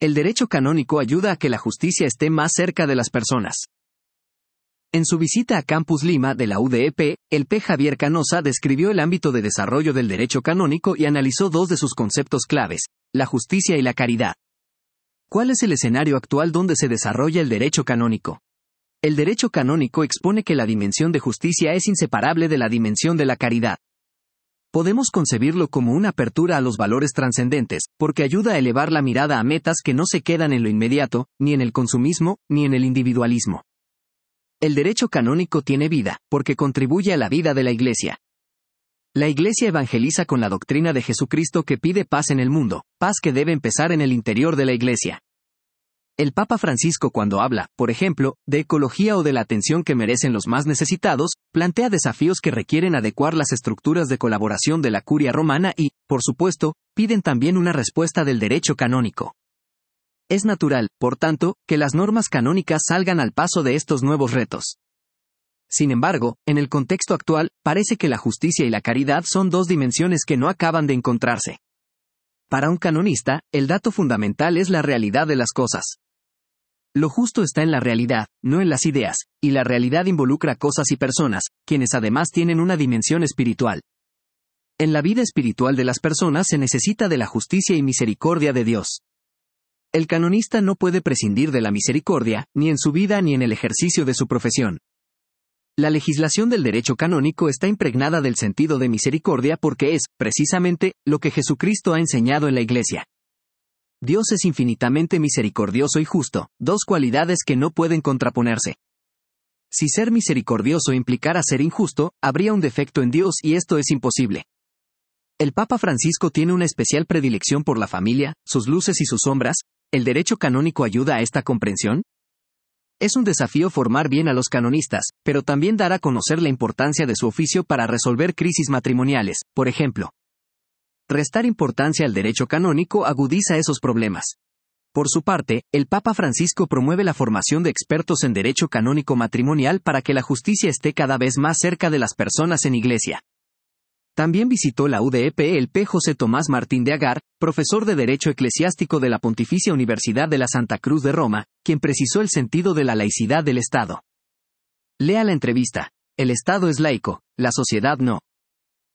El derecho canónico ayuda a que la justicia esté más cerca de las personas. En su visita a Campus Lima de la UDEP, el P. Javier Canosa describió el ámbito de desarrollo del derecho canónico y analizó dos de sus conceptos claves, la justicia y la caridad. ¿Cuál es el escenario actual donde se desarrolla el derecho canónico? El derecho canónico expone que la dimensión de justicia es inseparable de la dimensión de la caridad. Podemos concebirlo como una apertura a los valores trascendentes, porque ayuda a elevar la mirada a metas que no se quedan en lo inmediato, ni en el consumismo, ni en el individualismo. El derecho canónico tiene vida, porque contribuye a la vida de la Iglesia. La Iglesia evangeliza con la doctrina de Jesucristo que pide paz en el mundo, paz que debe empezar en el interior de la Iglesia. El Papa Francisco, cuando habla, por ejemplo, de ecología o de la atención que merecen los más necesitados, plantea desafíos que requieren adecuar las estructuras de colaboración de la Curia Romana y, por supuesto, piden también una respuesta del derecho canónico. Es natural, por tanto, que las normas canónicas salgan al paso de estos nuevos retos. Sin embargo, en el contexto actual, parece que la justicia y la caridad son dos dimensiones que no acaban de encontrarse. Para un canonista, el dato fundamental es la realidad de las cosas. Lo justo está en la realidad, no en las ideas, y la realidad involucra cosas y personas, quienes además tienen una dimensión espiritual. En la vida espiritual de las personas se necesita de la justicia y misericordia de Dios. El canonista no puede prescindir de la misericordia, ni en su vida ni en el ejercicio de su profesión. La legislación del derecho canónico está impregnada del sentido de misericordia porque es, precisamente, lo que Jesucristo ha enseñado en la Iglesia. Dios es infinitamente misericordioso y justo, dos cualidades que no pueden contraponerse. Si ser misericordioso implicara ser injusto, habría un defecto en Dios y esto es imposible. El Papa Francisco tiene una especial predilección por la familia, sus luces y sus sombras. ¿El derecho canónico ayuda a esta comprensión? Es un desafío formar bien a los canonistas, pero también dar a conocer la importancia de su oficio para resolver crisis matrimoniales, por ejemplo. Restar importancia al derecho canónico agudiza esos problemas. Por su parte, el Papa Francisco promueve la formación de expertos en derecho canónico matrimonial para que la justicia esté cada vez más cerca de las personas en Iglesia. También visitó la UDEP el P. José Tomás Martín de Agar, profesor de Derecho Eclesiástico de la Pontificia Universidad de la Santa Cruz de Roma, quien precisó el sentido de la laicidad del Estado. Lea la entrevista. El Estado es laico, la sociedad no.